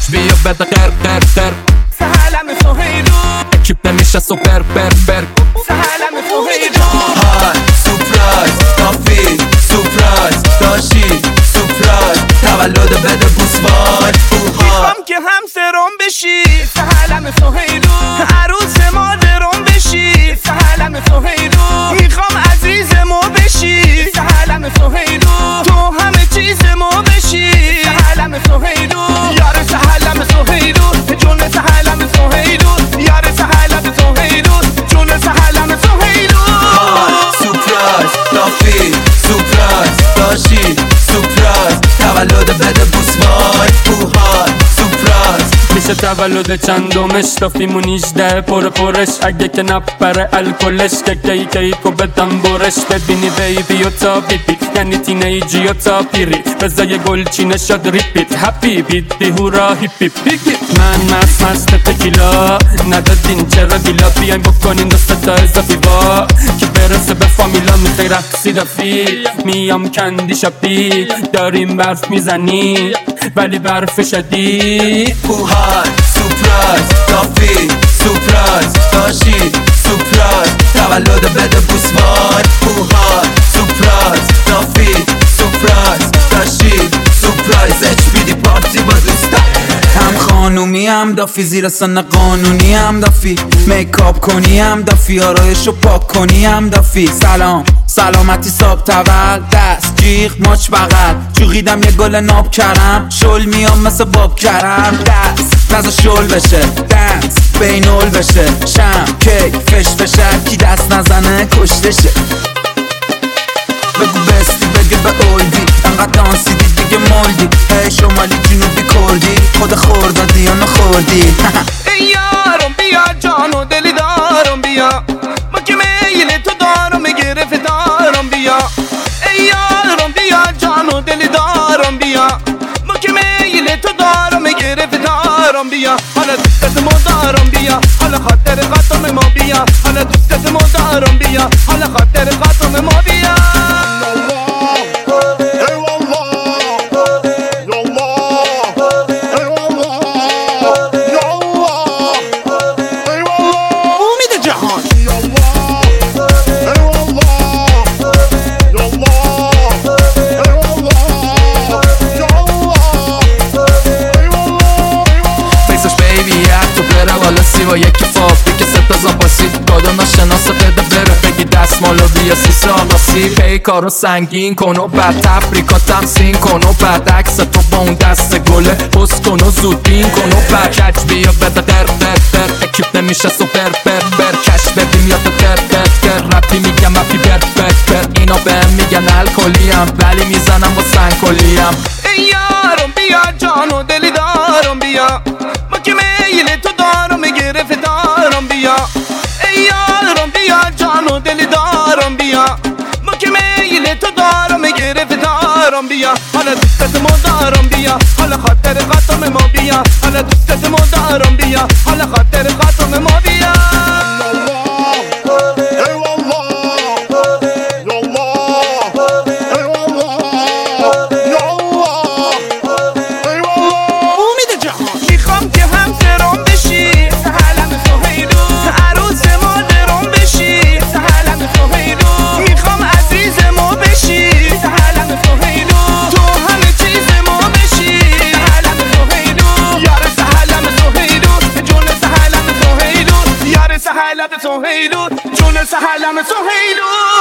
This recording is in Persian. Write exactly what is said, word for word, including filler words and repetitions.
کچ بیا بده قر قر قر سهلم سهیلو اکیپ نمیشه سوپر پر پر سهلم سهیلو های سورپرایز کافی سورپرایز داشتی سورپرایز تولد بده بوسوار میخوام که همسرم بشی سهلم سهیلو عروس مادرم بشی سهلم سهیلو میخوام عزیز ما بشی سهلم سهیلو تو همه چیز ما بشی سهلم سهیلو یار سهلم سهیلو جون سهلم سهیلو یار سهلم سهیلو جون سهلم سهیلو های سورپرایز کافی سورپرایز داشتی سورپرایز تولد بده بوسوار های سورپرایز میشه تولد چندمش تا فیمون نیجده پر پرش اگه که نپره الکلش که کی کیکو بدم برش ببینی بیبی و تا بیبی یعنی تینیجی و تا پیری بزای گلچینه شد ریپیت هپی بیدی هورا هیپی پیکی من مست مست تکیلا ندادین چرا دیلا بیاین بکنین دست تا اضافی با که برسه به فامیلا میخوای رقصی رفی میام کندی شپی داریم برف میزنی ولی برف شدید های سورپرایز کافی سورپرایز داشتی سورپرایز تولد بده بوسوار های سورپرایز کافی سورپرایز داشتی سورپرایز اچ بی دی پارتی با دوستا هم خانومی هم دافی زیر سن قانونی هم دافی میکاپ کنی هم دافی آرایشو پاک کنی هم دافی سلام سلامتی صاحب تول دست جیغ ماچ بغل جوغیدم یه گل ناب کرم شل میام مثل باب کرم دست نزا شل بشه دنس بینول بشه شم کیک فش فشه کی دست نزنه کشته شه بگو بستی بگه به اولدی انقدر دانسیدی دیگه مولدی هی شمالی جنوبی کردی خود خوردادی یا نخوردی ای یارم بیا جان و دلی دارم بیا ما که میل تو دارم گرفت دارم بیا ای یارم بیا جان و دلی دارم بیا ما که میل تو دارم گرفت دارم بیا حالا دوستت ما دارم بیا حالا خاطر خاطر ما بیا حالا دوستت ما دارم بیا حالا خاطر خاطر ما بیا با یکی فابریک ستا زاپاسی گادا ناشناسه بده بره بگی دستمالو بیا سیسه آقاسی پی کارو سنگین کن و بعد تبریکاتم سین کن و بعد عکس تو با اون دست گله پست کن و زود بین کن و بعد کچ بیا بده در در در اکیپ نمیشه سوپر پر پر کش ببین یاد تر تر تر رپی میگم اپی بر بر بر اینا بهم میگن الکلیم ولی میزنم با سنگکلیم ای یارم بیا جان و دلی دارم بیا ما که میل تو دارم گرفت دارم بیا ای یارم بیا جان و دلی دارم بیا ما که میل تو دارم گرفت دارم بیا حالا دوستت ما دارم بیا حالا خاطر خاطر ما بیا حالا دوستت ما دارم بیا حالا خاطر خاطر ما بیا سهلم سهیلو جون سهلم سهیلو